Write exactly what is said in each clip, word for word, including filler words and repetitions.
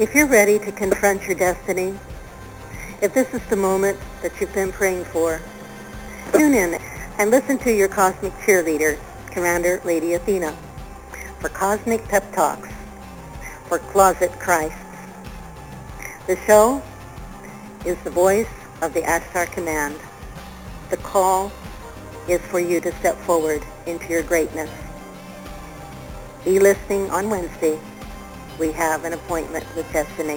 If you're ready to confront your destiny, if this is the moment that you've been praying for, tune in and listen to your cosmic cheerleader, Commander Lady Athena, for Cosmic Pep Talks for Closet Christs. The show is the voice of the Ashtar Command. The call is for you to step forward into your greatness. Be listening on Wednesday. We have an appointment with destiny.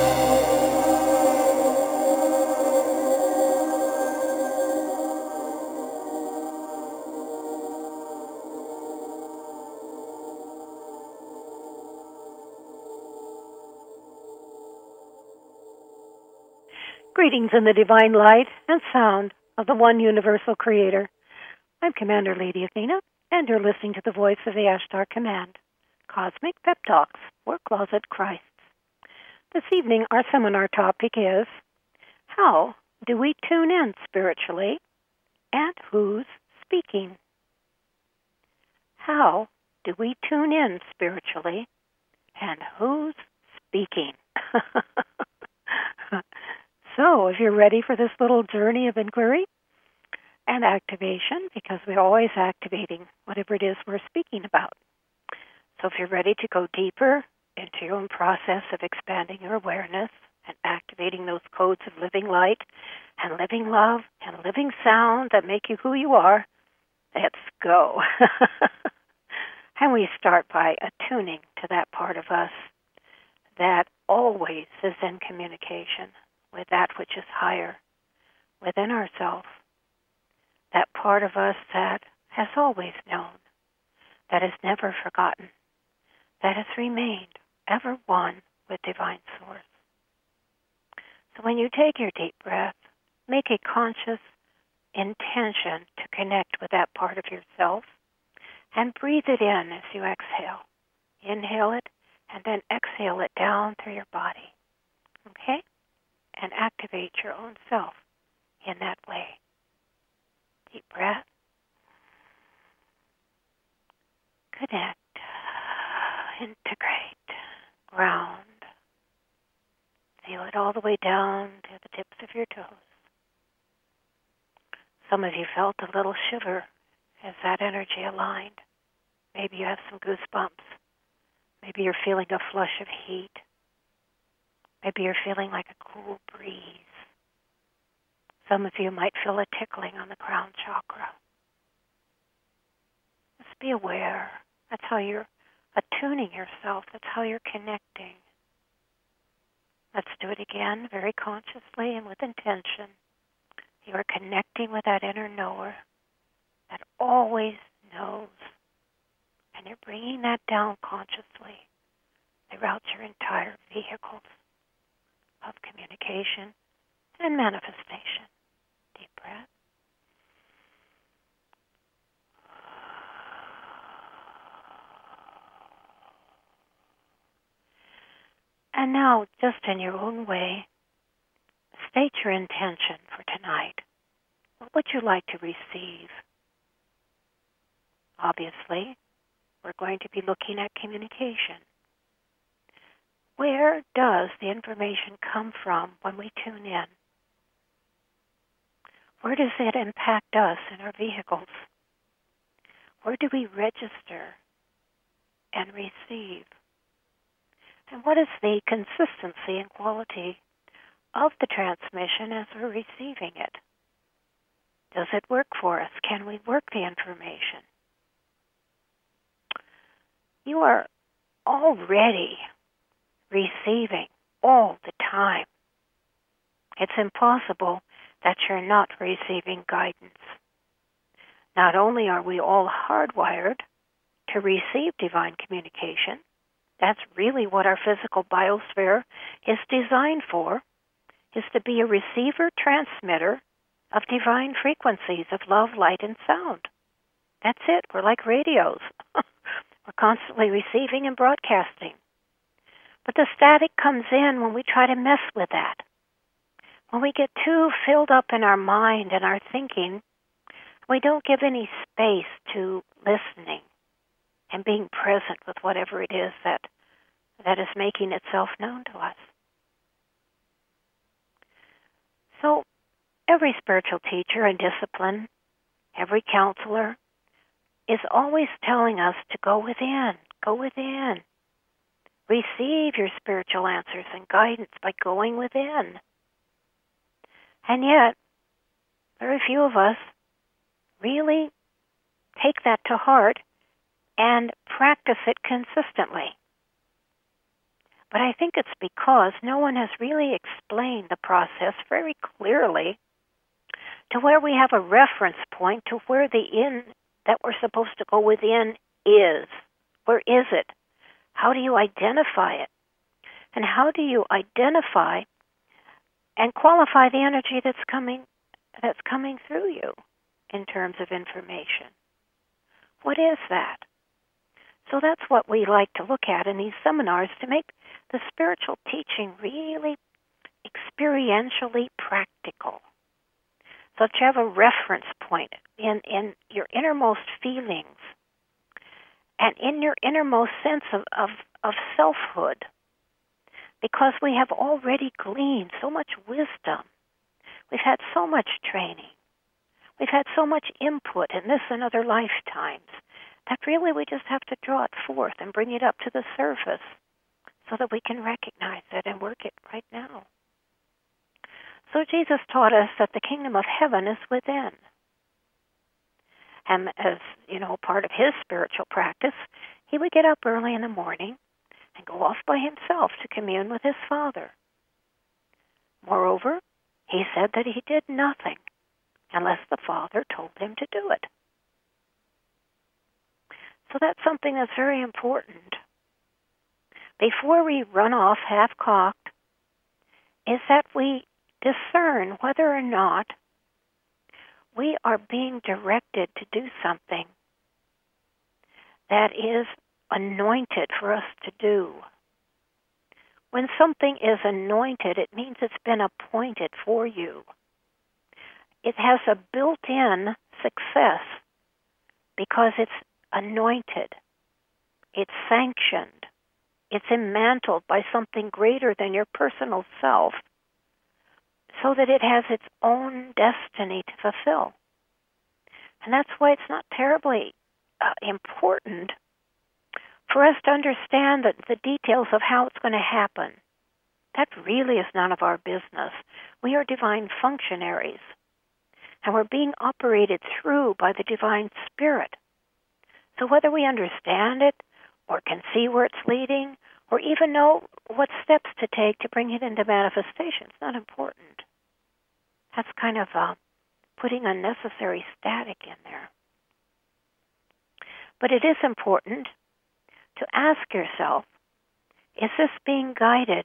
Greetings in the divine light and sound of the one universal creator. I'm Commander Lady Athena, and you're listening to the voice of the Ashtar Command, Cosmic Pep Talks for Closet Christs. This evening, our seminar topic is, how do we tune in spiritually, and who's speaking? How do we tune in spiritually, and who's speaking? So, if you're ready for this little journey of inquiry and activation, because we're always activating whatever it is we're speaking about. So if you're ready to go deeper into your own process of expanding your awareness and activating those codes of living light and living love and living sound that make you who you are, let's go. And we start by attuning to that part of us that always is in communication with that which is higher within ourselves, that part of us that has always known, that is never forgotten, that has remained ever one with Divine Source. So when you take your deep breath, make a conscious intention to connect with that part of yourself and breathe it in as you exhale. Inhale it and then exhale it down through your body. Okay? And activate your own self in that way. Deep breath. Connect. Integrate. Ground. Feel it all the way down to the tips of your toes. Some of you felt a little shiver as that energy aligned. Maybe you have some goosebumps. Maybe you're feeling a flush of heat. Maybe you're feeling like a cool breeze. Some of you might feel a tickling on the crown chakra. Just be aware. That's how you're attuning yourself. That's how you're connecting. Let's do it again, very consciously and with intention. You are connecting with that inner knower that always knows. And you're bringing that down consciously throughout your entire vehicles of communication and manifestation. Deep breath. And now, just in your own way, state your intention for tonight. What would you like to receive? Obviously, we're going to be looking at communication. Where does the information come from when we tune in? Where does it impact us in our vehicles? Where do we register and receive? And what is the consistency and quality of the transmission as we're receiving it? Does it work for us? Can we work the information? You are already receiving all the time. It's impossible that you're not receiving guidance. Not only are we all hardwired to receive divine communication, that's really what our physical biosphere is designed for, is to be a receiver transmitter of divine frequencies of love, light, and sound. That's it. We're like radios. We're constantly receiving and broadcasting. But the static comes in when we try to mess with that. When we get too filled up in our mind and our thinking, we don't give any space to listening and being present with whatever it is that that is making itself known to us. So every spiritual teacher and discipline, every counselor is always telling us to go within, go within. Receive your spiritual answers and guidance by going within. And yet, very few of us really take that to heart and practice it consistently. But I think it's because no one has really explained the process very clearly to where we have a reference point to where the in that we're supposed to go within is. Where is it? How do you identify it? And how do you identify and qualify the energy that's coming that's coming through you in terms of information? What is that? So that's what we like to look at in these seminars to make the spiritual teaching really experientially practical. So that you have a reference point in, in your innermost feelings and in your innermost sense of, of, of selfhood, because we have already gleaned so much wisdom. We've had so much training. We've had so much input in this and other lifetimes that really we just have to draw it forth and bring it up to the surface so that we can recognize it and work it right now. So Jesus taught us that the kingdom of heaven is within. And as, you know, part of his spiritual practice, he would get up early in the morning and go off by himself to commune with his Father. Moreover, he said that he did nothing unless the Father told him to do it. So that's something that's very important. Before we run off half-cocked, is that we discern whether or not we are being directed to do something that is anointed for us to do. When something is anointed, it means it's been appointed for you. It has a built-in success because it's anointed. It's sanctioned. It's immantled by something greater than your personal self, so that it has its own destiny to fulfill. And that's why it's not terribly uh, important for us to understand that the details of how it's going to happen. That really is none of our business. We are divine functionaries, and we're being operated through by the divine spirit. So whether we understand it, or can see where it's leading, or even know what steps to take to bring it into manifestation, it's not important. That's kind of uh, putting unnecessary static in there. But it is important to ask yourself, is this being guided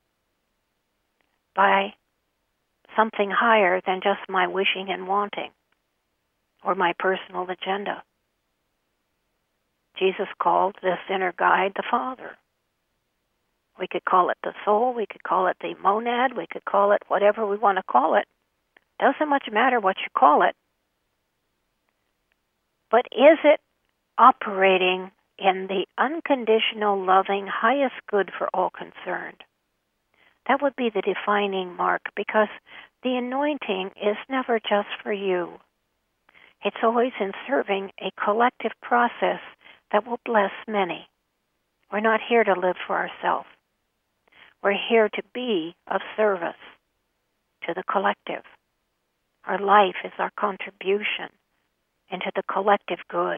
by something higher than just my wishing and wanting or my personal agenda? Jesus called this inner guide the Father. We could call it the soul, we could call it the monad, we could call it whatever we want to call it. Doesn't much matter what you call it. But is it operating in the unconditional, loving, highest good for all concerned? That would be the defining mark, because the anointing is never just for you. It's always in serving a collective process that will bless many. We're not here to live for ourselves. We're here to be of service to the collective. Our life is our contribution into the collective good.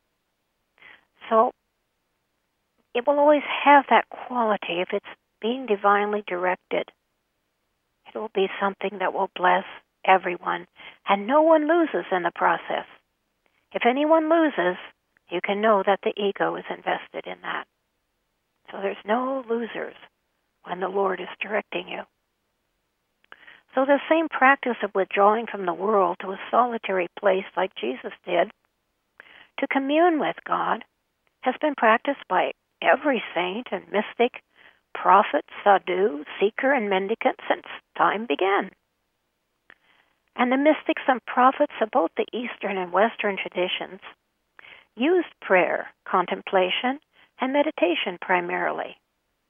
So it will always have that quality if it's being divinely directed. It will be something that will bless everyone, and no one loses in the process. If anyone loses, you can know that the ego is invested in that. So there's no losers when the Lord is directing you. So the same practice of withdrawing from the world to a solitary place like Jesus did to commune with God has been practiced by every saint and mystic, prophet, sadhu, seeker, and mendicant since time began. And the mystics and prophets of both the Eastern and Western traditions used prayer, contemplation, and meditation primarily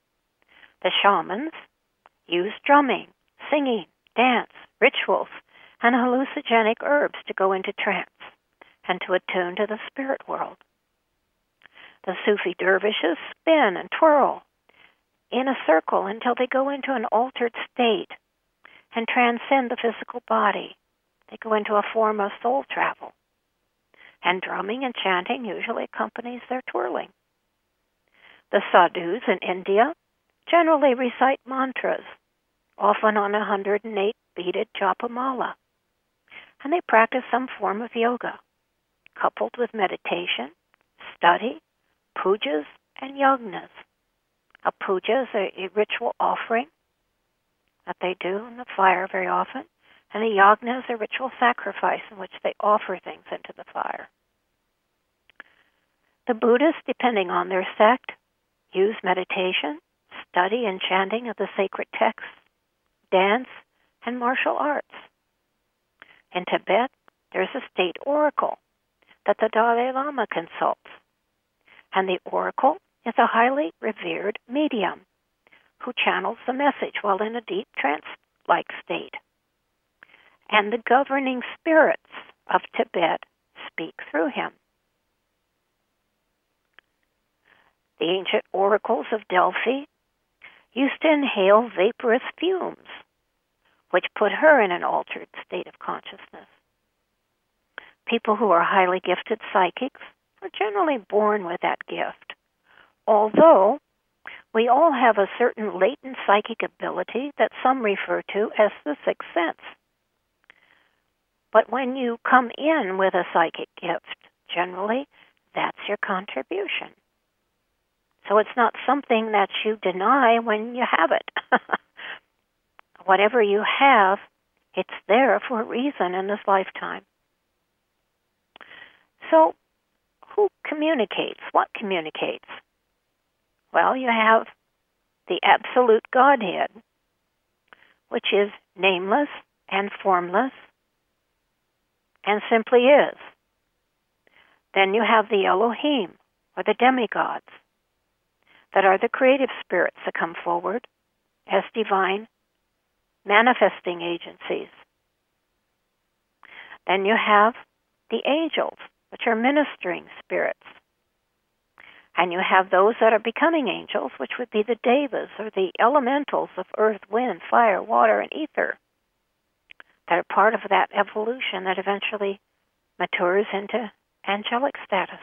The shamans use drumming, singing, dance, rituals, and hallucinogenic herbs to go into trance and to attune to the spirit world. The Sufi dervishes spin and twirl in a circle until they go into an altered state and transcend the physical body. They go into a form of soul travel. And drumming and chanting usually accompanies their twirling. The sadhus in India generally recite mantras, often on a one hundred eight beaded japamala, and they practice some form of yoga, coupled with meditation, study, pujas, and yagnas. A puja is a, a ritual offering that they do in the fire very often, and a yagna is a ritual sacrifice in which they offer things into the fire. The Buddhists, depending on their sect, use meditation, study and chanting of the sacred texts, dance, and martial arts. In Tibet, there's a state oracle that the Dalai Lama consults, and the oracle is a highly revered medium who channels the message while in a deep trance-like state. And the governing spirits of Tibet speak through him. The ancient oracles of Delphi used to inhale vaporous fumes, which put her in an altered state of consciousness. People who are highly gifted psychics are generally born with that gift, although we all have a certain latent psychic ability that some refer to as the sixth sense. But when you come in with a psychic gift, generally, that's your contribution. So it's not something that you deny when you have it. Whatever you have, it's there for a reason in this lifetime. So, who communicates? What communicates? Well, you have the absolute Godhead, which is nameless and formless and simply is. Then you have the Elohim, or the demigods, that are the creative spirits that come forward as divine manifesting agencies. Then you have the angels, which are ministering spirits. And you have those that are becoming angels, which would be the devas, or the elementals of earth, wind, fire, water, and ether, that are part of that evolution that eventually matures into angelic status.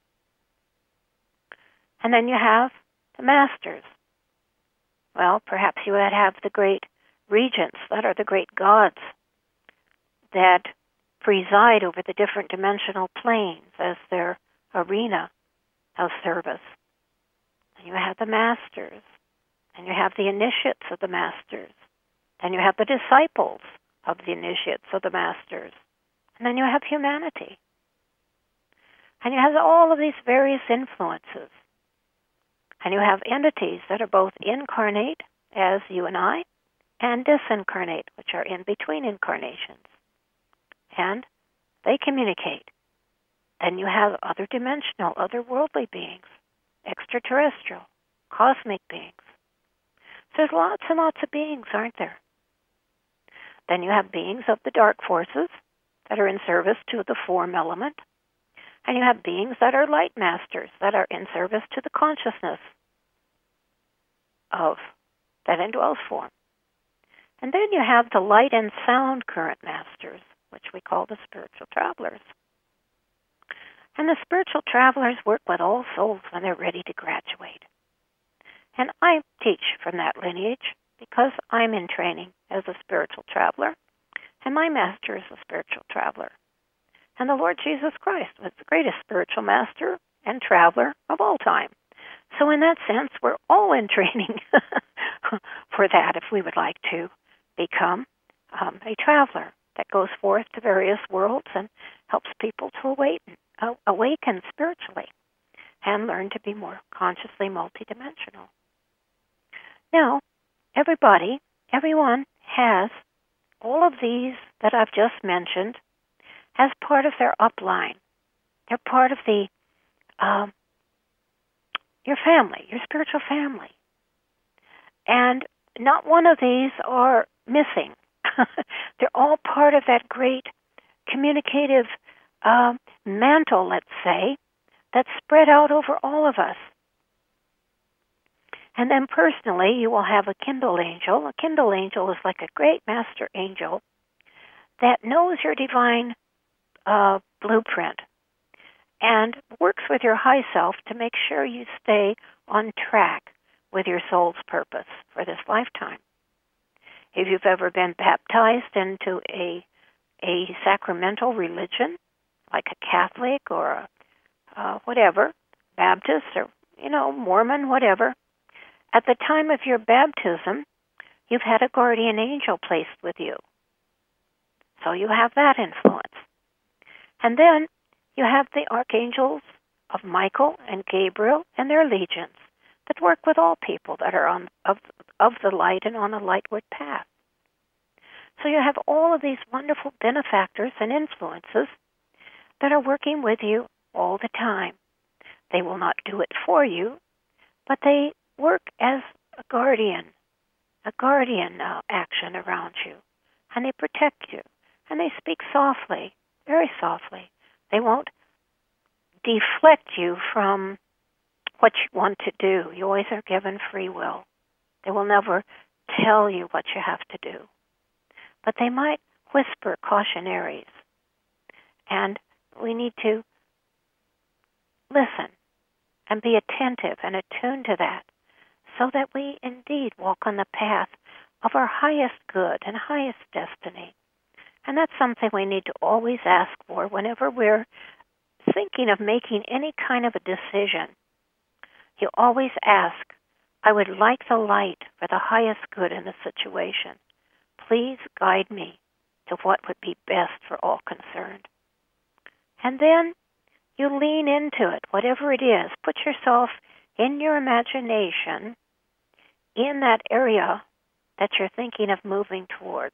And then you have the masters. Well, perhaps you would have the great regents, that are the great gods that preside over the different dimensional planes as their arena of service. And you have the masters, and you have the initiates of the masters, and you have the disciples of the initiates of the masters, and then you have humanity. And you have all of these various influences. And you have entities that are both incarnate, as you and I, and disincarnate, which are in between incarnations. And they communicate. Then you have other dimensional, otherworldly beings, extraterrestrial, cosmic beings. So there's lots and lots of beings, aren't there? Then you have beings of the dark forces that are in service to the form element. And you have beings that are light masters, that are in service to the consciousness of that indwells form. And then you have the light and sound current masters, which we call the spiritual travelers. And the spiritual travelers work with all souls when they're ready to graduate. And I teach from that lineage because I'm in training as a spiritual traveler, and my master is a spiritual traveler. And the Lord Jesus Christ was the greatest spiritual master and traveler of all time. So in that sense, we're all in training for that if we would like to become um, a traveler that goes forth to various worlds and helps people to awaken, uh, awaken spiritually and learn to be more consciously multidimensional. Now, everybody, everyone has all of these that I've just mentioned as part of their upline. They're part of the um, your family, your spiritual family. And not one of these are missing. They're all part of that great communicative uh, mantle, let's say, that's spread out over all of us. And then personally, you will have a Kindle angel. A Kindle angel is like a great master angel that knows your divine uh, blueprint and works with your high self to make sure you stay on track with your soul's purpose for this lifetime. If you've ever been baptized into a a sacramental religion, like a Catholic or a uh, whatever, Baptist or, you know, Mormon, whatever, at the time of your baptism, you've had a guardian angel placed with you. So you have that influence. And then you have the archangels of Michael and Gabriel and their legions that work with all people that are on of of the light and on a lightward path. So you have all of these wonderful benefactors and influences that are working with you all the time. They will not do it for you, but they work as a guardian, a guardian uh, action around you, and they protect you, and they speak softly, very softly. They won't deflect you from what you want to do. You always are given free will. They will never tell you what you have to do. But they might whisper cautionaries. And we need to listen and be attentive and attuned to that so that we indeed walk on the path of our highest good and highest destiny. And that's something we need to always ask for whenever we're thinking of making any kind of a decision. You always ask, I would like the light for the highest good in the situation. Please guide me to what would be best for all concerned. And then you lean into it, whatever it is. Put yourself in your imagination in that area that you're thinking of moving towards.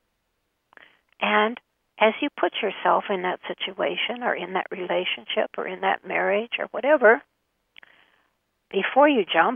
And as you put yourself in that situation or in that relationship or in that marriage or whatever, before you jump,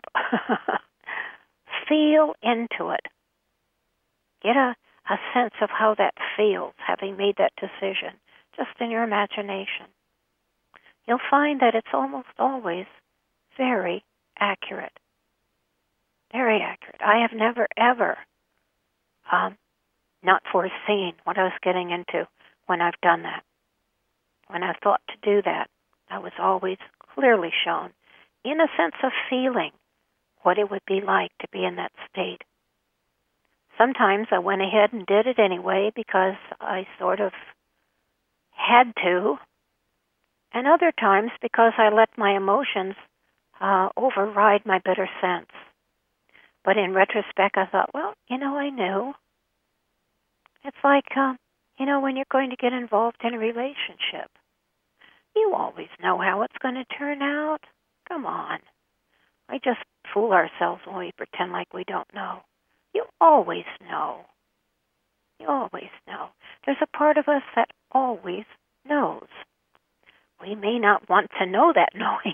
feel into it. Get a, a sense of how that feels, having made that decision, just in your imagination. You'll find that it's almost always very accurate. Very accurate. I have never, ever um, not foreseen what I was getting into when I've done that. When I thought to do that, I was always clearly shown, in a sense of feeling, what it would be like to be in that state. Sometimes I went ahead and did it anyway because I sort of had to, and other times because I let my emotions uh, override my better sense. But in retrospect, I thought, well, you know, I knew. It's like, uh, you know, when you're going to get involved in a relationship, you always know how it's going to turn out. Come on. We just fool ourselves when we pretend like we don't know. You always know. You always know. There's a part of us that always knows. We may not want to know that knowing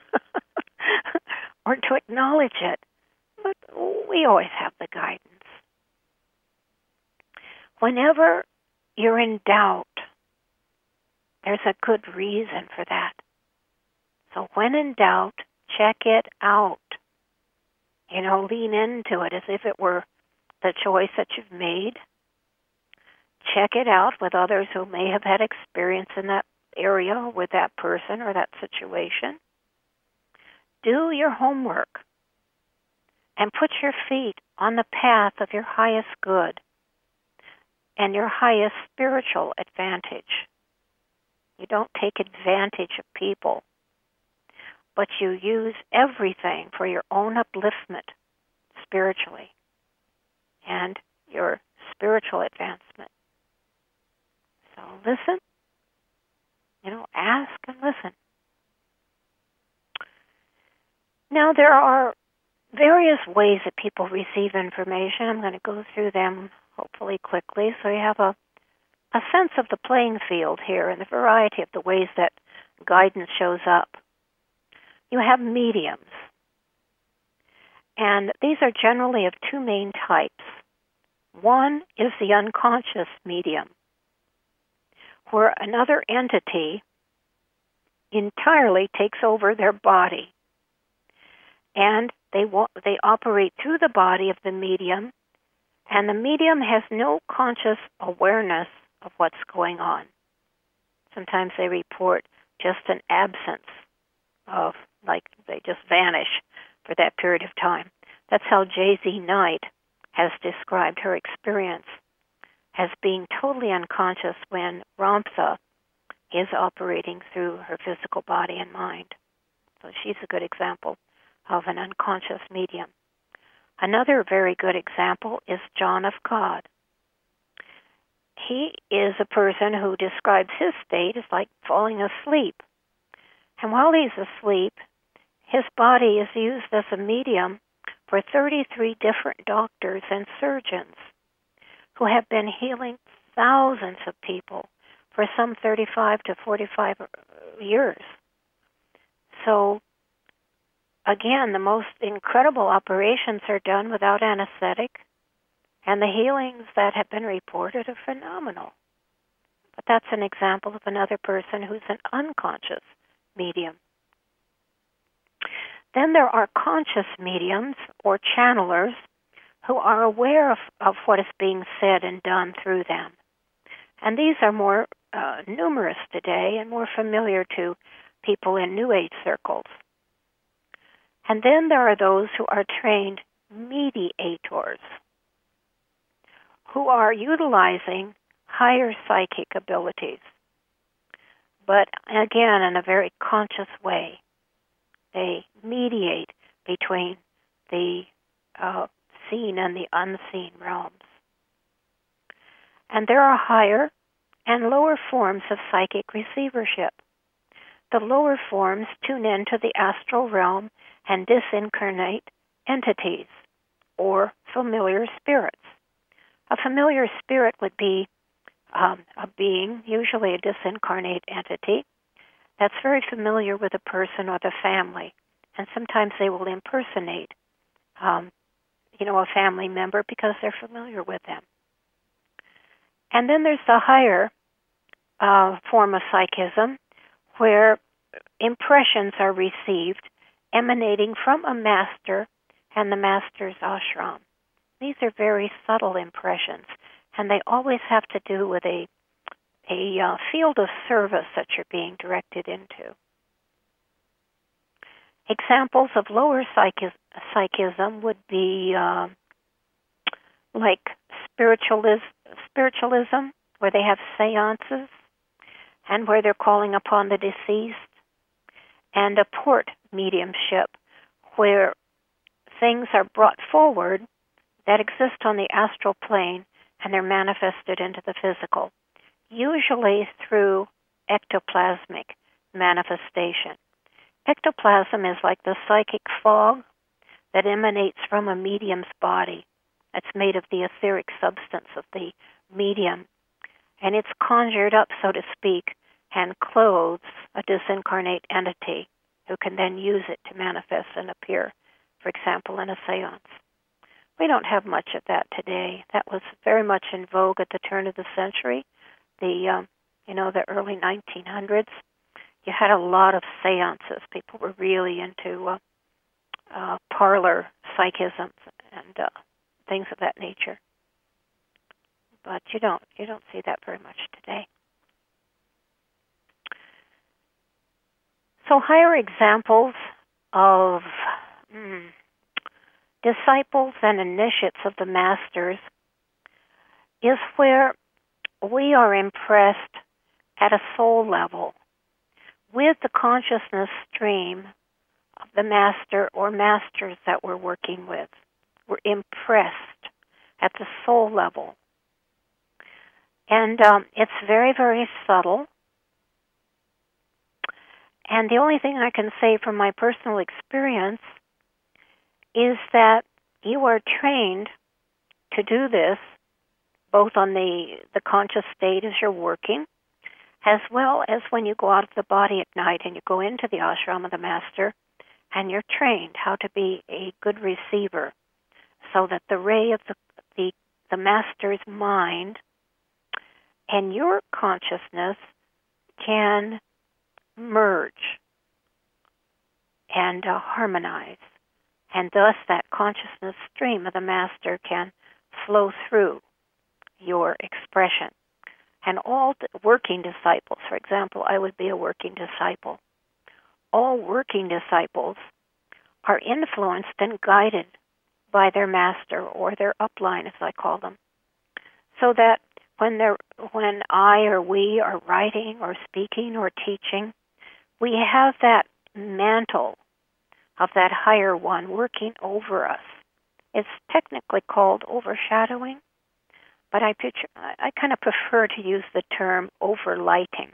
or to acknowledge it, but we always have the guidance. Whenever you're in doubt, there's a good reason for that. So when in doubt, check it out. You know, lean into it as if it were the choice that you've made. Check it out with others who may have had experience in that area with that person or that situation. Do your homework and put your feet on the path of your highest good and your highest spiritual advantage. You don't take advantage of people, but you use everything for your own upliftment spiritually and your spiritual advancement. So listen, you know, ask and listen. Now there are various ways that people receive information. I'm going to go through them hopefully quickly so you have a, a sense of the playing field here and the variety of the ways that guidance shows up. You have mediums. And these are generally of two main types. One is the unconscious medium, where another entity entirely takes over their body. And they wa- they operate through the body of the medium, and the medium has no conscious awareness of what's going on. Sometimes they report just an absence of, like they just vanish for that period of time. That's how J Z Knight has described her experience as being totally unconscious when Ramtha is operating through her physical body and mind. So she's a good example of an unconscious medium. Another very good example is John of God. He is a person who describes his state as like falling asleep. And while he's asleep, his body is used as a medium for thirty-three different doctors and surgeons who have been healing thousands of people for some thirty-five to forty-five years. So, again, the most incredible operations are done without anesthetic, and the healings that have been reported are phenomenal. But that's an example of another person who's an unconscious medium. Then there are conscious mediums or channelers who are aware of, of what is being said and done through them. And these are more uh, numerous today and more familiar to people in New Age circles. And then there are those who are trained mediators, who are utilizing higher psychic abilities, but again, in a very conscious way. They mediate between the uh, seen and the unseen realms. And there are higher and lower forms of psychic receivership. The lower forms tune into the astral realm and disincarnate entities, or familiar spirits. A familiar spirit would be um, a being, usually a disincarnate entity, that's very familiar with a person or the family, and sometimes they will impersonate, um, you know, a family member because they're familiar with them. And then there's the higher uh, form of psychism, where impressions are received emanating from a master and the master's ashram. These are very subtle impressions, and they always have to do with a a uh, field of service that you're being directed into. Examples of lower psychis- psychism would be uh, like spiritualis- spiritualism, where they have seances and where they're calling upon the deceased, and apport mediumship, where things are brought forward that exist on the astral plane and they're manifested into the physical, usually through ectoplasmic manifestation. Ectoplasm is like the psychic fog that emanates from a medium's body. It's made of the etheric substance of the medium, and it's conjured up, so to speak, and clothes a disincarnate entity who can then use it to manifest and appear, for example, in a seance. We don't have much of that today. That was very much in vogue at the turn of the century. The, um, you know, the early nineteen hundreds, you had a lot of seances. People were really into uh, uh, parlor psychism and uh, things of that nature. But you don't, you don't see that very much today. So higher examples of mm, disciples and initiates of the masters is where we are impressed at a soul level with the consciousness stream of the master or masters that we're working with. We're impressed at the soul level. And um, it's very, very subtle. And the only thing I can say from my personal experience is that you are trained to do this both on the, the conscious state as you're working, as well as when you go out of the body at night and you go into the ashram of the master, and you're trained how to be a good receiver so that the ray of the, the, the master's mind and your consciousness can merge and uh, harmonize. And thus that consciousness stream of the master can flow through your expression. And all working disciples, for example, I would be a working disciple. All working disciples are influenced and guided by their master, or their upline, as I call them, so that when they're, when I or we are writing or speaking or teaching, we have that mantle of that higher one working over us. It's technically called overshadowing, but I picture, I kind of prefer to use the term overlighting.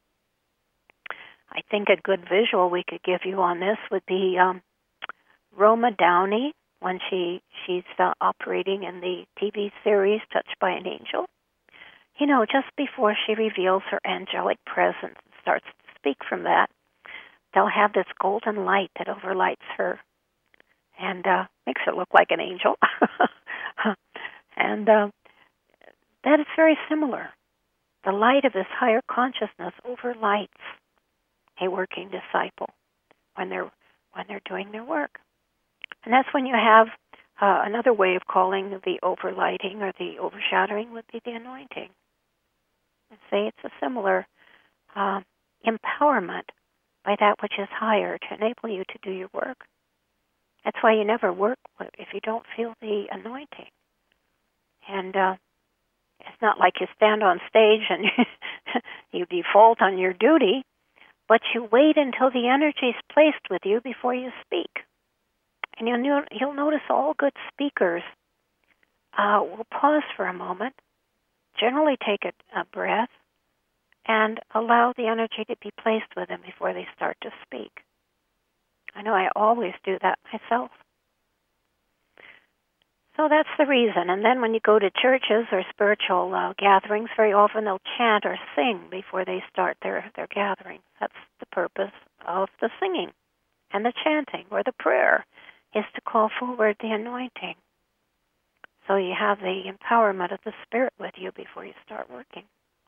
I think a good visual we could give you on this would be um, Roma Downey when she she's uh, operating in the T V series Touched by an Angel. You know, just before she reveals her angelic presence and starts to speak from that, they'll have this golden light that overlights her and uh, makes her look like an angel. and uh, that is very similar. The light of this higher consciousness overlights a working disciple when they're when they're doing their work. And that's when you have uh, another way of calling the overlighting or the overshadowing would be the anointing. And say it's a similar uh, empowerment by that which is higher to enable you to do your work. That's why you never work if you don't feel the anointing. And uh, it's not like you stand on stage and you default on your duty, but you wait until the energy is placed with you before you speak. And you'll, you'll notice all good speakers uh, will pause for a moment, generally take a, a breath, and allow the energy to be placed with them before they start to speak. I know I always do that myself. So that's the reason. And then when you go to churches or spiritual uh, gatherings, very often they'll chant or sing before they start their, their gathering. That's the purpose of the singing and the chanting or the prayer, is to call forward the anointing. So you have the empowerment of the Spirit with you before you start working.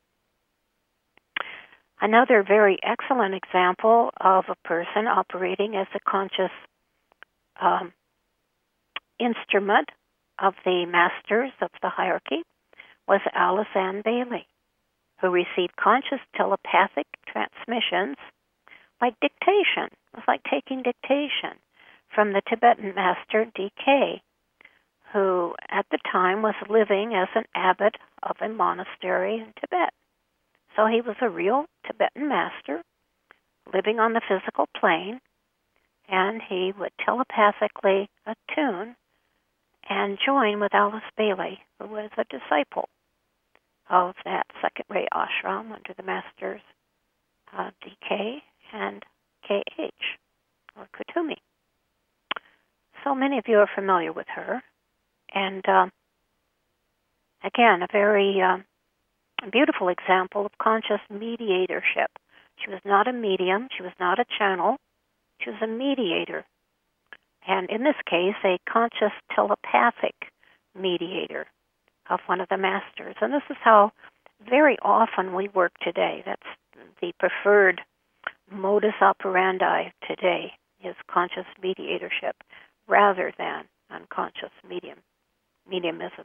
Another very excellent example of a person operating as a conscious um, instrument of the masters of the hierarchy was Alice Ann Bailey, who received conscious telepathic transmissions like dictation. It was like taking dictation from the Tibetan master D K, who at the time was living as an abbot of a monastery in Tibet. So he was a real Tibetan master living on the physical plane, and he would telepathically attune and join with Alice Bailey, who was a disciple of that second ray ashram under the masters uh, D K and K H, or Kutumi. So many of you are familiar with her. And uh, again, a very uh, beautiful example of conscious mediatorship. She was not a medium. She was not a channel. She was a mediator. And in this case, a conscious telepathic mediator of one of the masters. And this is how very often we work today. That's the preferred modus operandi today, is conscious mediatorship rather than unconscious medium, mediumism.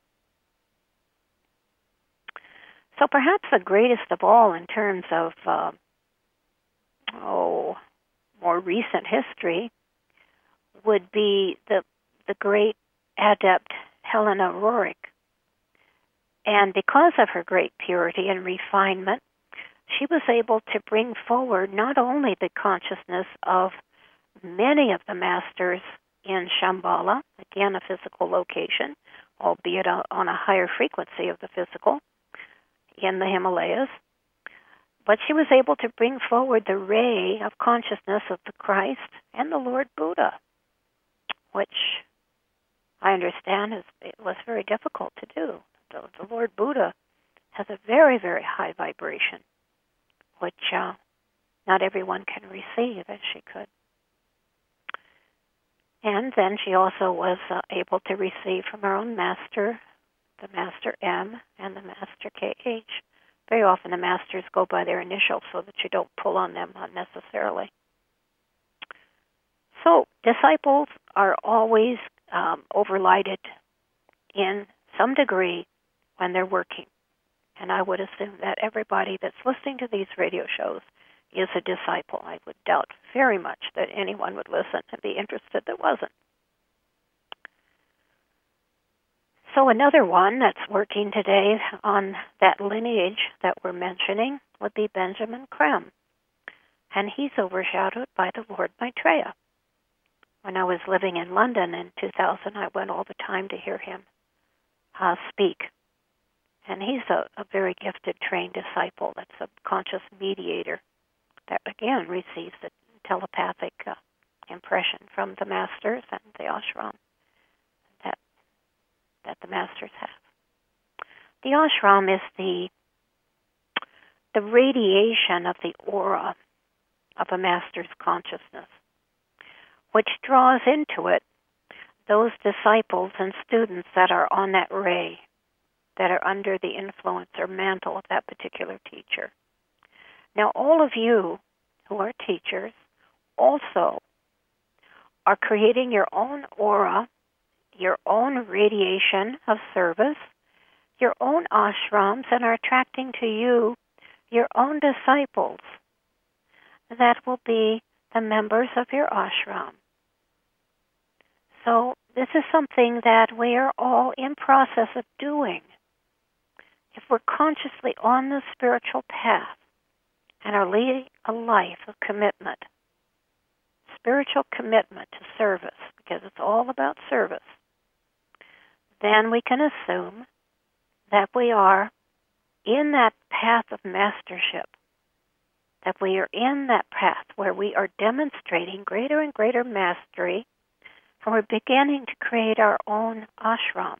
So perhaps the greatest of all in terms of, uh, oh, more recent history would be the the great adept Helena Roerich. And because of her great purity and refinement, she was able to bring forward not only the consciousness of many of the masters in Shambhala, again a physical location, albeit on a higher frequency of the physical, in the Himalayas, but she was able to bring forward the ray of consciousness of the Christ and the Lord Buddha, which I understand is, it was very difficult to do. The, the Lord Buddha has a very, very high vibration, which uh, not everyone can receive as she could. And then she also was uh, able to receive from her own master, the Master M and the Master K H. Very often the masters go by their initials so that you don't pull on them unnecessarily. So disciples are always um, overlighted in some degree when they're working. And I would assume that everybody that's listening to these radio shows is a disciple. I would doubt very much that anyone would listen and be interested that wasn't. So another one that's working today on that lineage that we're mentioning would be Benjamin Creme. And he's overshadowed by the Lord Maitreya. When I was living in London in two thousand, I went all the time to hear him uh, speak. And he's a, a very gifted, trained disciple that's a conscious mediator that, again, receives the telepathic uh, impression from the masters and the ashram that, that the masters have. The ashram is the, the radiation of the aura of a master's consciousness, which draws into it those disciples and students that are on that ray, that are under the influence or mantle of that particular teacher. Now, all of you who are teachers also are creating your own aura, your own radiation of service, your own ashrams, and are attracting to you your own disciples that will be the members of your ashram. So this is something that we are all in process of doing. If we're consciously on the spiritual path and are leading a life of commitment, spiritual commitment to service, because it's all about service, then we can assume that we are in that path of mastership, that we are in that path where we are demonstrating greater and greater mastery, and we're beginning to create our own ashram.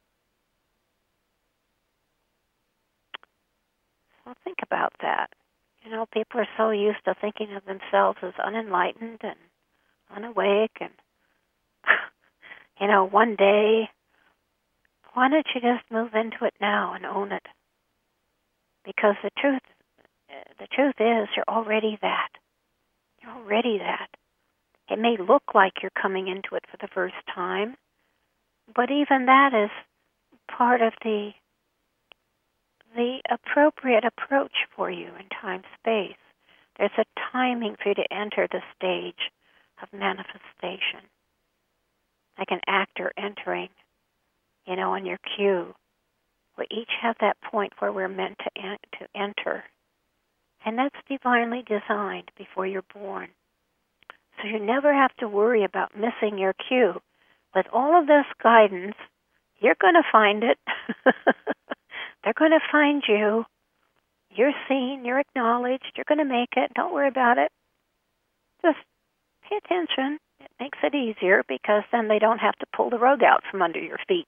So think about that. You know, people are so used to thinking of themselves as unenlightened and unawake and, you know, one day. Why don't you just move into it now and own it? Because the truth, the truth is you're already that. You're already that. It may look like you're coming into it for the first time, but even that is part of the the appropriate approach for you in time-space. There's a timing for you to enter the stage of manifestation, like an actor entering, you know, on your cue. We each have that point where we're meant to en- to enter, and that's divinely designed before you're born. So you never have to worry about missing your cue. With all of this guidance, you're going to find it. They're going to find you. You're seen. You're acknowledged. You're going to make it. Don't worry about it. Just pay attention. It makes it easier because then they don't have to pull the rug out from under your feet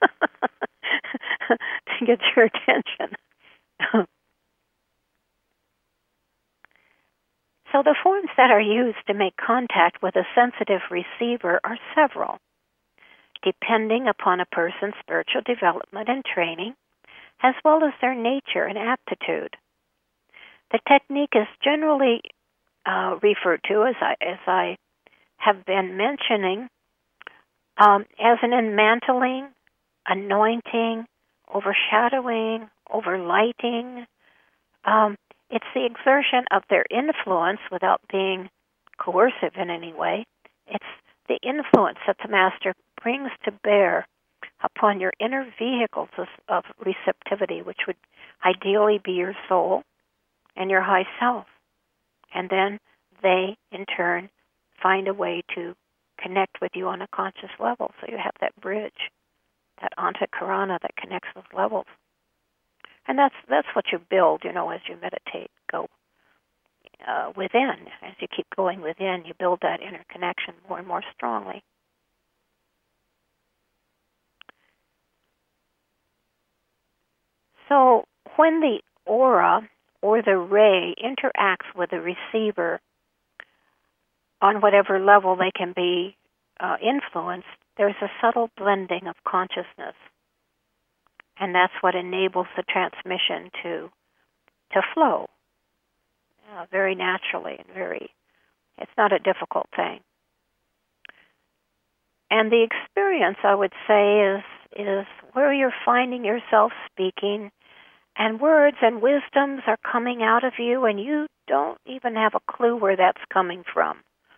to get your attention. So the forms that are used to make contact with a sensitive receiver are several, depending upon a person's spiritual development and training, as well as their nature and aptitude. The technique is generally uh, referred to, as I, as I have been mentioning, um, as an enmantling, anointing, overshadowing, overlighting. Um, it's the exertion of their influence without being coercive in any way. It's the influence that the Master brings to bear upon your inner vehicles of, of receptivity, which would ideally be your soul and your high self. And then they, in turn, find a way to connect with you on a conscious level. So you have that bridge, that antakarana that connects those levels. And that's that's what you build, you know, as you meditate. Go uh, within. As you keep going within, you build that inner connection more and more strongly. So when the aura or the ray interacts with the receiver on whatever level they can be uh, influence, there's a subtle blending of consciousness. And that's what enables the transmission to to flow uh, very naturally and very, it's not a difficult thing. And the experience, I would say, is is where you're finding yourself speaking, and words and wisdoms are coming out of you, and you don't even have a clue where that's coming from.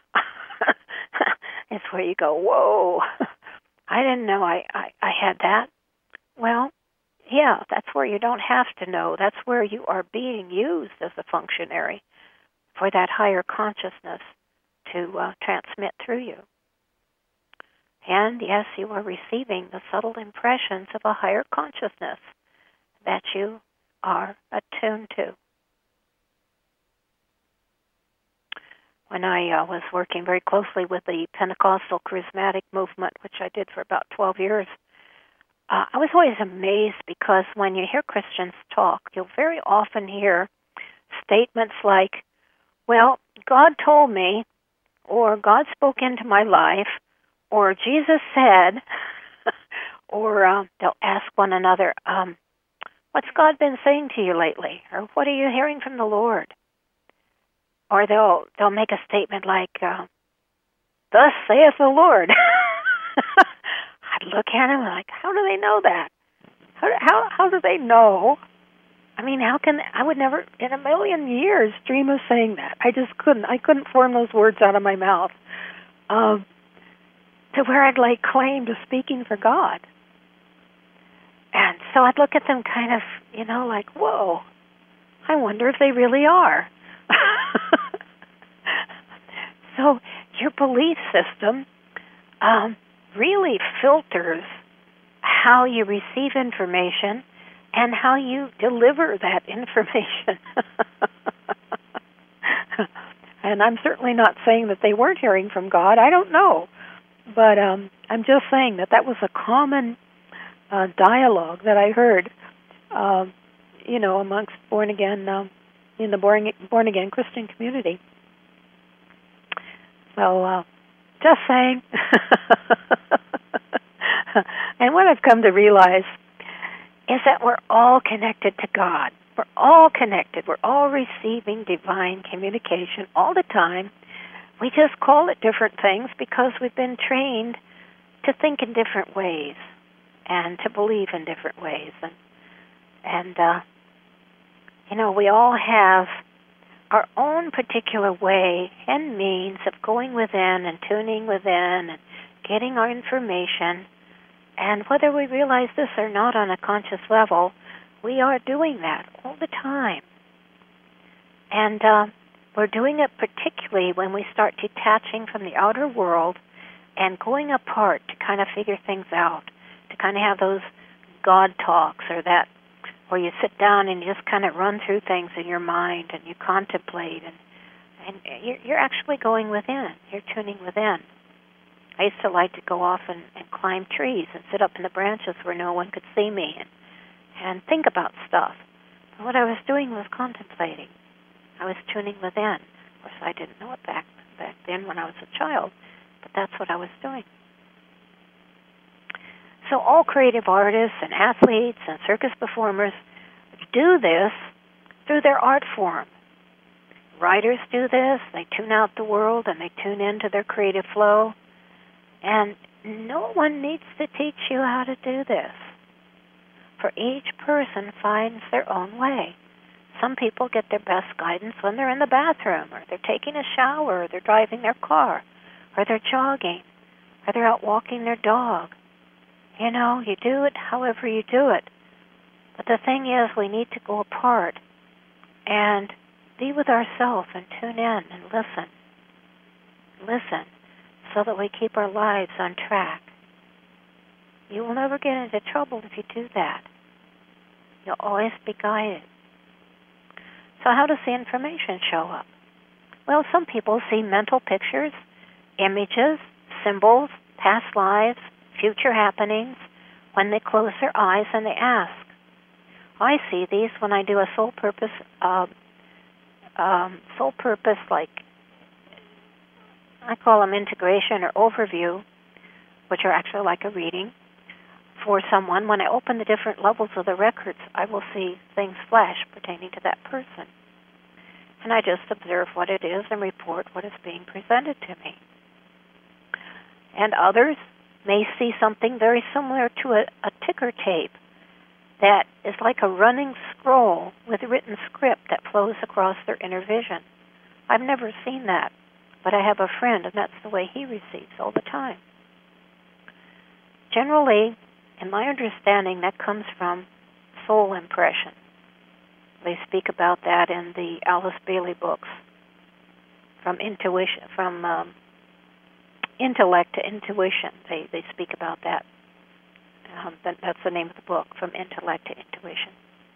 It's where you go, whoa, I didn't know I, I, I had that. Well, yeah, that's where you don't have to know. That's where you are being used as a functionary for that higher consciousness to uh, transmit through you. And yes, you are receiving the subtle impressions of a higher consciousness that you are attuned to. When I uh, was working very closely with the Pentecostal charismatic movement, which I did for about twelve years, uh, I was always amazed because when you hear Christians talk, you'll very often hear statements like, well, God told me, or God spoke into my life, or Jesus said, or uh, they'll ask one another, um, what's God been saying to you lately? Or what are you hearing from the Lord? Or they'll they'll make a statement like, uh, thus saith the Lord. I'd look at him like, how do they know that? How, how how do they know? I mean, how can, I would never in a million years dream of saying that. I just couldn't. I couldn't form those words out of my mouth. Um, to where I'd lay claim to speaking for God. And so I'd look at them kind of, you know, like, whoa, I wonder if they really are. So your belief system um, really filters how you receive information and how you deliver that information. And I'm certainly not saying that they weren't hearing from God. I don't know. But um, I'm just saying that that was a common uh, dialogue that I heard, uh, you know, amongst born-again, uh, in the born, born-again Christian community. So, uh, just saying. And what I've come to realize is that we're all connected to God. We're all connected. We're all receiving divine communication all the time. We just call it different things because we've been trained to think in different ways and to believe in different ways. And, and uh, you know, we all have our own particular way and means of going within and tuning within and getting our information. And whether we realize this or not on a conscious level, we are doing that all the time. And uh, we're doing it particularly when we start detaching from the outer world and going apart to kind of figure things out, to kind of have those God talks, or that where you sit down and you just kind of run through things in your mind and you contemplate, and, and you're, you're actually going within. You're tuning within. I used to like to go off and, and climb trees and sit up in the branches where no one could see me and, and think about stuff. But what I was doing was contemplating. I was tuning within. Of course, I didn't know it back, back then when I was a child, but that's what I was doing. So all creative artists and athletes and circus performers do this through their art form. Writers do this. They tune out the world and they tune into their creative flow. And no one needs to teach you how to do this. For each person finds their own way. Some people get their best guidance when they're in the bathroom, or they're taking a shower, or they're driving their car, or they're jogging, or they're out walking their dog. You know, you do it however you do it. But the thing is, we need to go apart and be with ourselves and tune in and listen. Listen, so that we keep our lives on track. You will never get into trouble if you do that. You'll always be guided. So how does the information show up? Well, some people see mental pictures, images, symbols, past lives, future happenings when they close their eyes and they ask. I see these when I do a soul purpose, uh, um, soul purpose like I call them integration or overview, which are actually like a reading for someone. When I open the different levels of the records, I will see things flash pertaining to that person. And I just observe what it is and report what is being presented to me. And others may see something very similar to a, a ticker tape that is like a running scroll with written script that flows across their inner vision. I've never seen that, but I have a friend, and that's the way he receives all the time. Generally, in my understanding, that comes from soul impression. They speak about that in the Alice Bailey books, from intuition, from um, intellect to intuition. They they speak about that. Um, that. That's the name of the book, From Intellect to Intuition.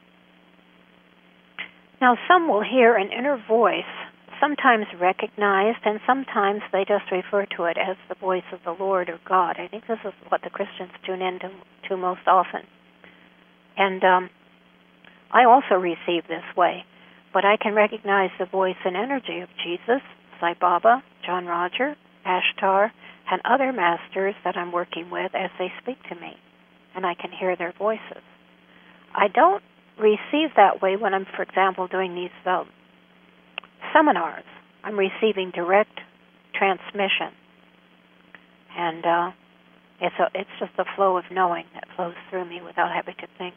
Now, some will hear an inner voice, sometimes recognized, and sometimes they just refer to it as the voice of the Lord or God. I think this is what the Christians tune into to most often. And um, I also receive this way, but I can recognize the voice and energy of Jesus, Sai Baba, John Roger, Ashtar, and other masters that I'm working with as they speak to me, and I can hear their voices. I don't receive that way when I'm, for example, doing these uh, seminars. I'm receiving direct transmission, and uh, it's a, it's just a flow of knowing that flows through me without having to think.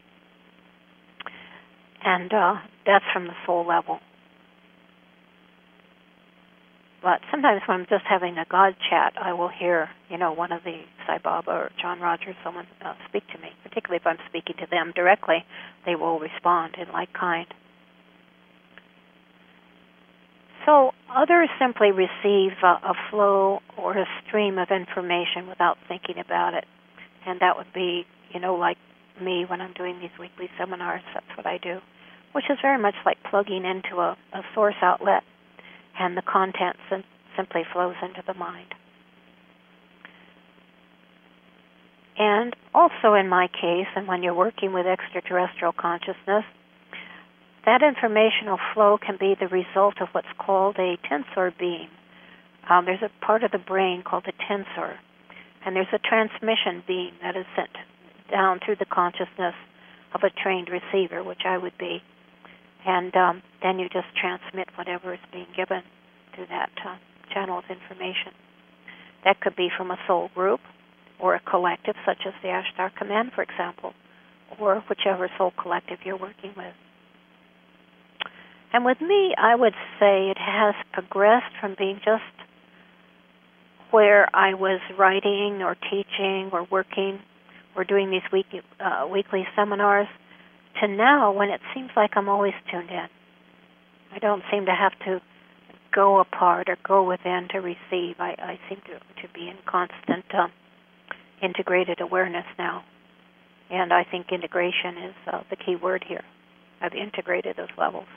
And uh, that's from the soul level. But sometimes when I'm just having a God chat, I will hear, you know, one of the Sai Baba or John Rogers, someone uh, speak to me. Particularly if I'm speaking to them directly, they will respond in like kind. So others simply receive a, a flow or a stream of information without thinking about it. And that would be, you know, like me when I'm doing these weekly seminars. That's what I do, which is very much like plugging into a, a source outlet, and the content sim- simply flows into the mind. And also in my case, and when you're working with extraterrestrial consciousness, that informational flow can be the result of what's called a tensor beam. Um, there's a part of the brain called a tensor, and there's a transmission beam that is sent down through the consciousness of a trained receiver, which I would be. And um, then you just transmit whatever is being given through that uh, channel of information. That could be from a soul group or a collective, such as the Ashtar Command, for example, or whichever soul collective you're working with. And with me, I would say it has progressed from being just where I was writing or teaching or working or doing these week, uh, weekly seminars to now when it seems like I'm always tuned in. I don't seem to have to go apart or go within to receive. I, I seem to, to be in constant uh, integrated awareness now. And I think integration is uh, the key word here. I've integrated those levels.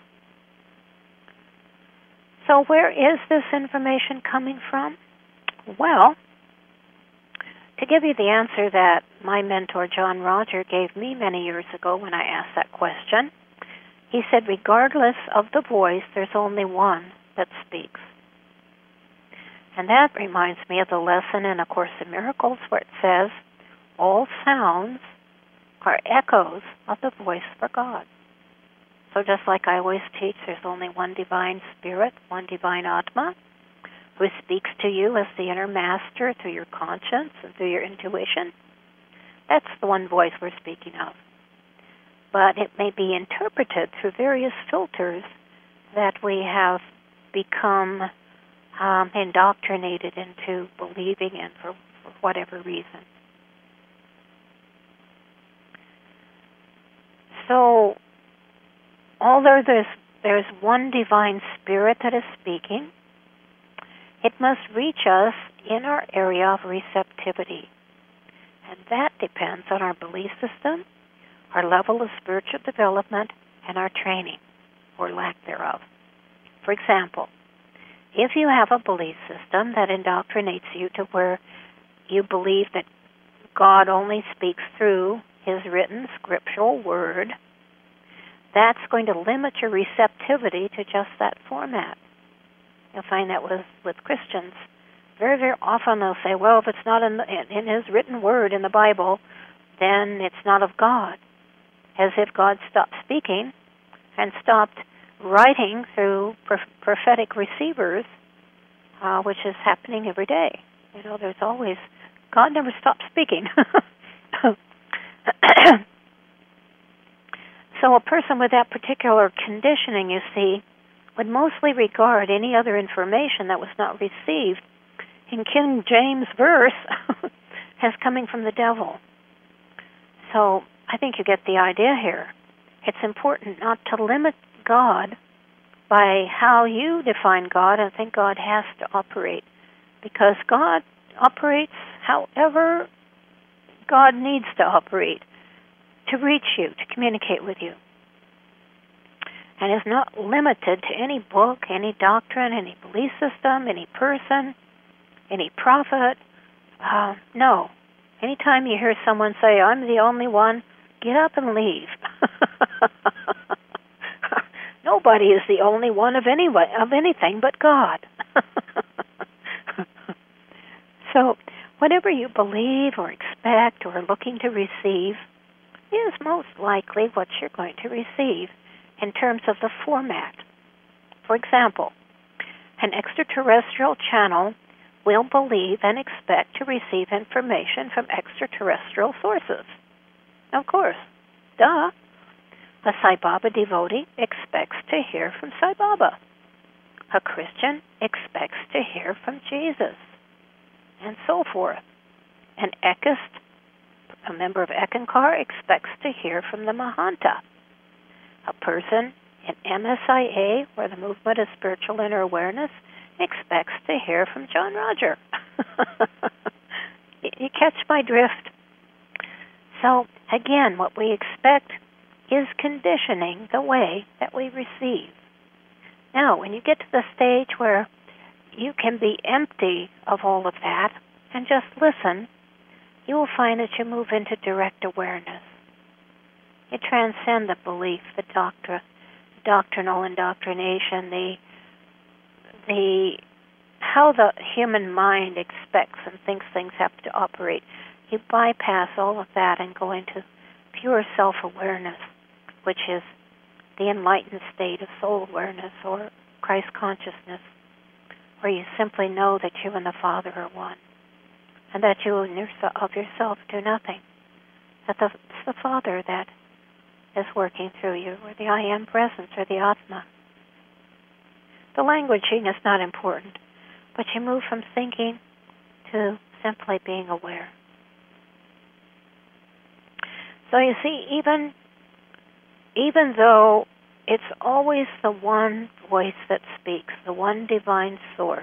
So where is this information coming from? Well, to give you the answer that my mentor, John Roger, gave me many years ago when I asked that question, he said, regardless of the voice, there's only one that speaks. And that reminds me of the lesson in A Course in Miracles where it says, all sounds are echoes of the voice for God. So just like I always teach, there's only one divine spirit, one divine Atma, who speaks to you as the inner master through your conscience and through your intuition. That's the one voice we're speaking of. But it may be interpreted through various filters that we have become um, indoctrinated into believing in for, for whatever reason. So, although there's, there's one divine spirit that is speaking, it must reach us in our area of receptivity. And that depends on our belief system, our level of spiritual development, and our training, or lack thereof. For example, if you have a belief system that indoctrinates you to where you believe that God only speaks through His written scriptural word, that's going to limit your receptivity to just that format. You'll find that with, with Christians. Very, very often they'll say, well, if it's not in, the, in His written word in the Bible, then it's not of God. As if God stopped speaking and stopped writing through prophetic receivers, uh, which is happening every day. You know, there's always, God never stops speaking. So a person with that particular conditioning, you see, would mostly regard any other information that was not received in King James verse as coming from the devil. So I think you get the idea here. It's important not to limit God by how you define God and think God has to operate, because God operates however God needs to operate to reach you, to communicate with you, and is not limited to any book, any doctrine, any belief system, any person, any prophet. Uh, no. Anytime you hear someone say, I'm the only one, get up and leave. Nobody is the only one of any of anything but God. So whatever you believe or expect or are looking to receive is most likely what you're going to receive in terms of the format. For example, an extraterrestrial channel will believe and expect to receive information from extraterrestrial sources. Of course, duh. A Sai Baba devotee expects to hear from Sai Baba. A Christian expects to hear from Jesus, and so forth. An Ekist, a member of Ekankar, expects to hear from the Mahanta. A person in M S I A, or the Movement of Spiritual Inner Awareness, expects to hear from John Roger. You catch my drift? So, again, what we expect is conditioning the way that we receive. Now, when you get to the stage where you can be empty of all of that and just listen, you will find that you move into direct awareness. You transcend the belief, the doctrine, doctrinal indoctrination, the the how the human mind expects and thinks things have to operate. You bypass all of that and go into pure self-awareness, which is the enlightened state of soul awareness or Christ consciousness, where you simply know that you and the Father are one, and that you and yourself, of yourself do nothing, that the, it's the Father that is working through you, or the I Am presence, or the Atma. The languaging is not important, but you move from thinking to simply being aware. So you see, even even though it's always the one voice that speaks, the one divine source,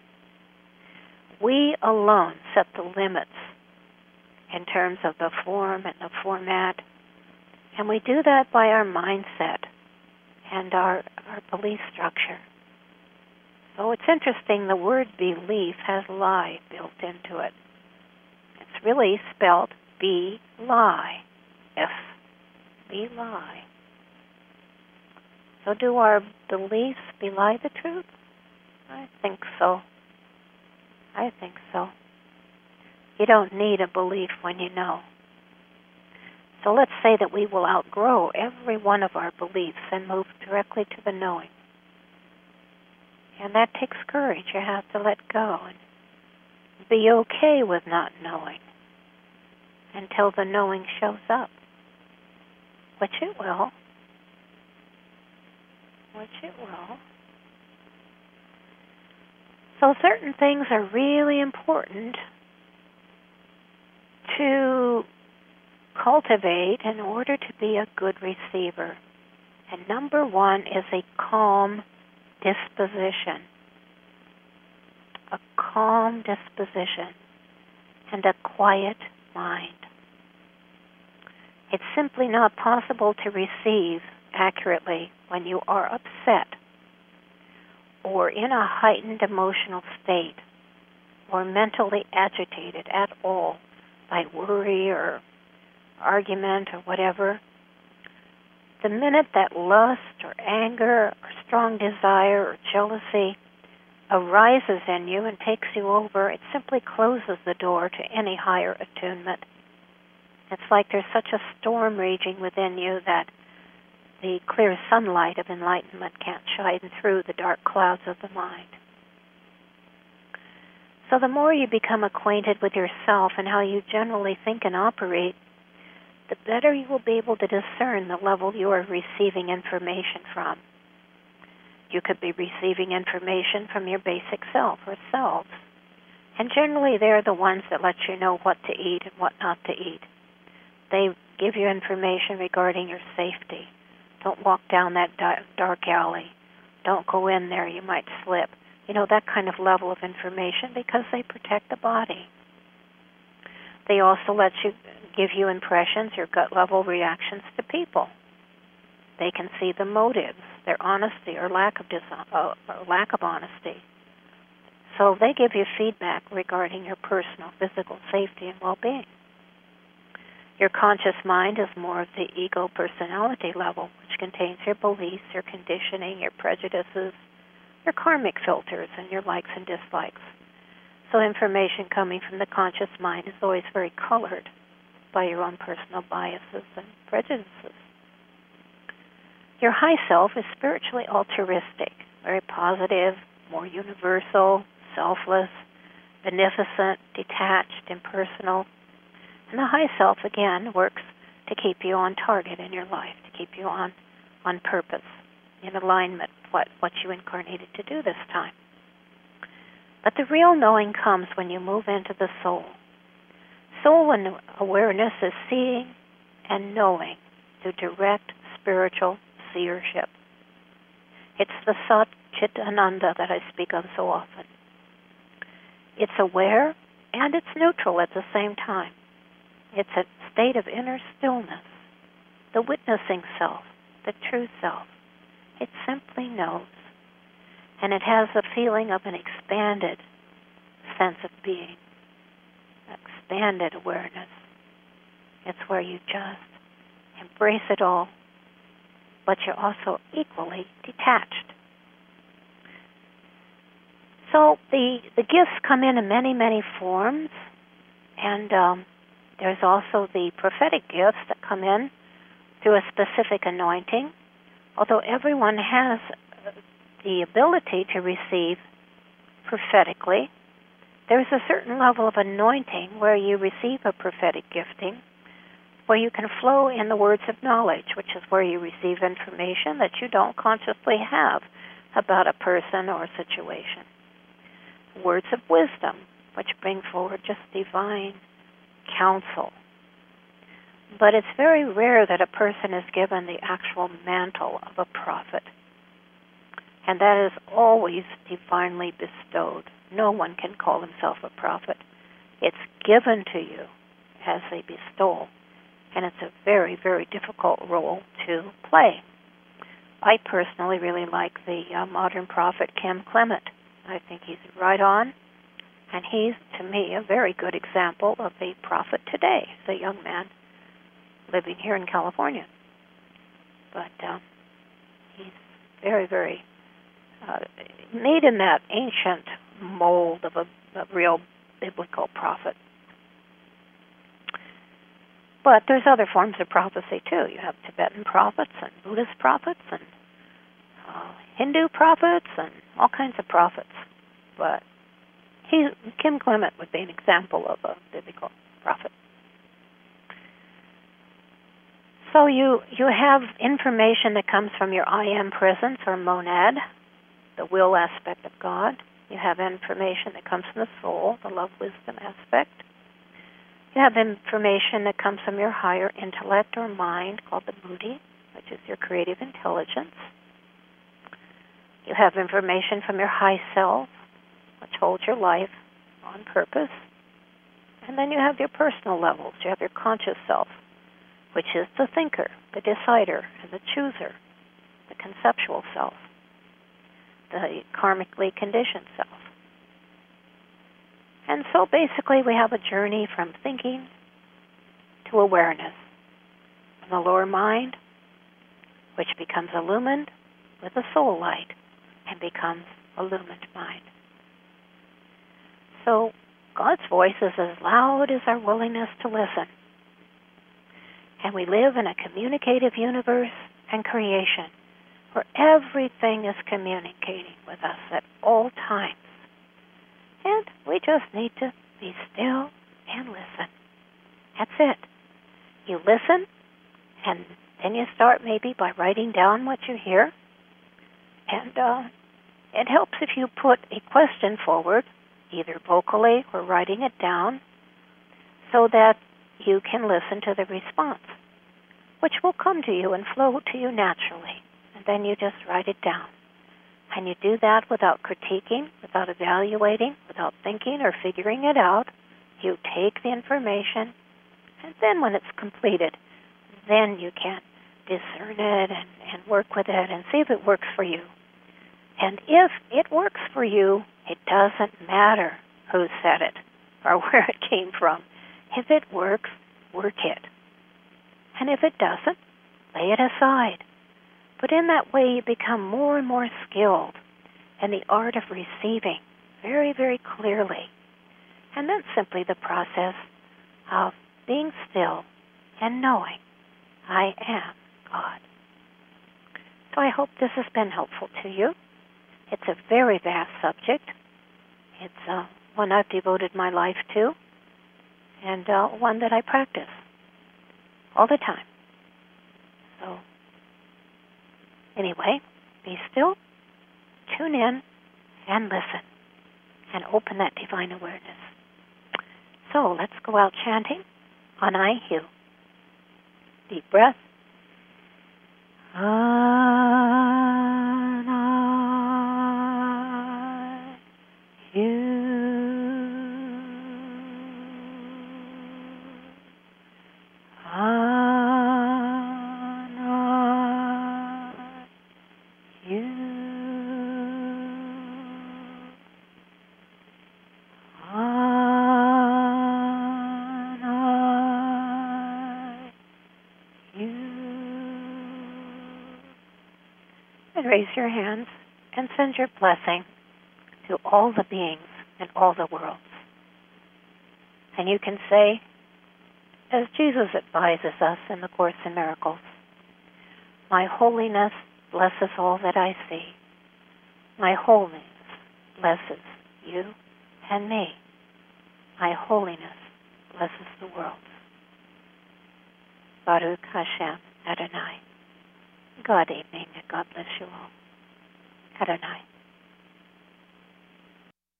we alone set the limits in terms of the form and the format, and we do that by our mindset and our, our belief structure. So it's interesting, the word belief has lie built into it. It's really spelled be-lie. F. Be-lie. So do our beliefs belie the truth? I think so. I think so. You don't need a belief when you know. So let's say that we will outgrow every one of our beliefs and move directly to the knowing. And that takes courage. You have to let go and be okay with not knowing until the knowing shows up, which it will. Which it will. So certain things are really important to cultivate in order to be a good receiver. And number one is a calm disposition. A calm disposition and a quiet mind. It's simply not possible to receive accurately when you are upset or in a heightened emotional state or mentally agitated at all by worry or argument or whatever. The minute that lust or anger or strong desire or jealousy arises in you and takes you over, it simply closes the door to any higher attunement. It's like there's such a storm raging within you that the clear sunlight of enlightenment can't shine through the dark clouds of the mind. So the more you become acquainted with yourself and how you generally think and operate, the better you will be able to discern the level you are receiving information from. You could be receiving information from your basic self or selves. And generally they're the ones that let you know what to eat and what not to eat. They give you information regarding your safety. Don't walk down that dark alley. Don't go in there, you might slip. You know, that kind of level of information because they protect the body. They also let you give you impressions, your gut level reactions to people. They can see the motives, their honesty or lack of dis- uh, or lack of honesty. So they give you feedback regarding your personal physical safety and well-being. Your conscious mind is more of the ego personality level, which contains your beliefs, your conditioning, your prejudices, your karmic filters, and your likes and dislikes. So information coming from the conscious mind is always very colored by your own personal biases and prejudices. Your high self is spiritually altruistic, very positive, more universal, selfless, beneficent, detached, impersonal. And the high self, again, works to keep you on target in your life, to keep you on, on purpose, in alignment with what, what you incarnated to do this time. But the real knowing comes when you move into the soul. Soul awareness is seeing and knowing through direct spiritual seership. It's the Sat Chit Ananda that I speak of so often. It's aware and it's neutral at the same time. It's a state of inner stillness, the witnessing self, the true self. It simply knows. And it has the feeling of an expanded sense of being, expanded awareness. It's where you just embrace it all, but you're also equally detached. So the, the gifts come in in many, many forms, and um, there's also the prophetic gifts that come in through a specific anointing. Although everyone has the ability to receive prophetically, there's a certain level of anointing where you receive a prophetic gifting, where you can flow in the words of knowledge, which is where you receive information that you don't consciously have about a person or a situation. Words of wisdom, which bring forward just divine counsel. But it's very rare that a person is given the actual mantle of a prophet. And that is always divinely bestowed. No one can call himself a prophet. It's given to you as a bestowal. And it's a very, very difficult role to play. I personally really like the uh, modern prophet Kim Clement. I think he's right on. And he's, to me, a very good example of a prophet today. He's a young man living here in California. But uh, he's very, very uh, made in that ancient mold of a, a real biblical prophet. But there's other forms of prophecy, too. You have Tibetan prophets and Buddhist prophets and uh, Hindu prophets and all kinds of prophets. But he, Kim Clement would be an example of a biblical prophet. So you, you have information that comes from your I am presence or monad, the will aspect of God. You have information that comes from the soul, the love wisdom aspect. You have information that comes from your higher intellect or mind called the buddhi, which is your creative intelligence. You have information from your high self, which holds your life on purpose. And then you have your personal levels. You have your conscious self, which is the thinker, the decider, and the chooser, the conceptual self, the karmically conditioned self. And so basically we have a journey from thinking to awareness, from the lower mind, which becomes illumined with the soul light and becomes illumined mind. So God's voice is as loud as our willingness to listen. And we live in a communicative universe and creation where everything is communicating with us at all times. And we just need to be still and listen. That's it. You listen, and then you start maybe by writing down what you hear. And uh, it helps if you put a question forward, either vocally or writing it down, so that you can listen to the response, which will come to you and flow to you naturally. And then you just write it down. And you do that without critiquing, without evaluating, without thinking or figuring it out. You take the information, and then when it's completed, then you can discern it and, and work with it and see if it works for you. And if it works for you, it doesn't matter who said it or where it came from. If it works, work it. And if it doesn't, lay it aside. But in that way, you become more and more skilled in the art of receiving very, very clearly. And that's simply the process of being still and knowing I am God. So I hope this has been helpful to you. It's a very vast subject. It's uh, one I've devoted my life to, and uh, one that I practice all the time. So anyway, be still, tune in, and listen, and open that divine awareness. So let's go out chanting on I, you. Deep breath. On I, you. On I, you. On I, you. And raise your hands and send your blessing to all the beings in all the worlds. And you can say, as Jesus advises us in the Course in Miracles, my holiness blesses all that I see. My holiness blesses you and me. My holiness blesses the world. Baruch Hashem Adonai. God evening, and God bless you all. Adonai.